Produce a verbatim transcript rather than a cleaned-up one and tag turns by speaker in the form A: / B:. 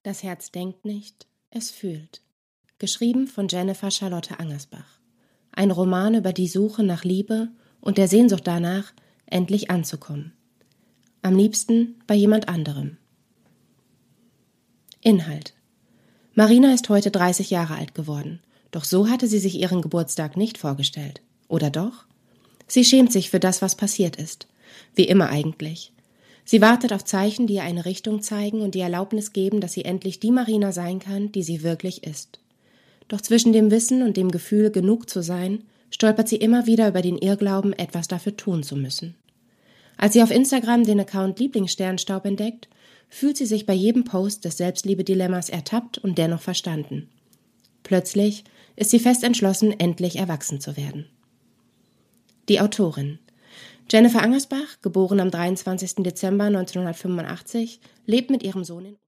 A: Das Herz denkt nicht, es fühlt. Geschrieben von Jennifer Charlotte Angersbach. Ein Roman über die Suche nach Liebe und der Sehnsucht danach, endlich anzukommen. Am liebsten bei jemand anderem. Inhalt: Marina ist heute dreißig Jahre alt geworden, doch so hatte sie sich ihren Geburtstag nicht vorgestellt. Oder doch? Sie schämt sich für das, was passiert ist. Wie immer eigentlich. Sie wartet auf Zeichen, die ihr eine Richtung zeigen und die Erlaubnis geben, dass sie endlich die Marina sein kann, die sie wirklich ist. Doch zwischen dem Wissen und dem Gefühl, genug zu sein, stolpert sie immer wieder über den Irrglauben, etwas dafür tun zu müssen. Als sie auf Instagram den Account Lieblingssternstaub entdeckt, fühlt sie sich bei jedem Post des Selbstliebe-Dilemmas ertappt und dennoch verstanden. Plötzlich ist sie fest entschlossen, endlich erwachsen zu werden. Die Autorin Jennifer Angersbach, geboren am dreiundzwanzigsten Dezember neunzehnhundertfünfundachtzig, lebt mit ihrem Sohn in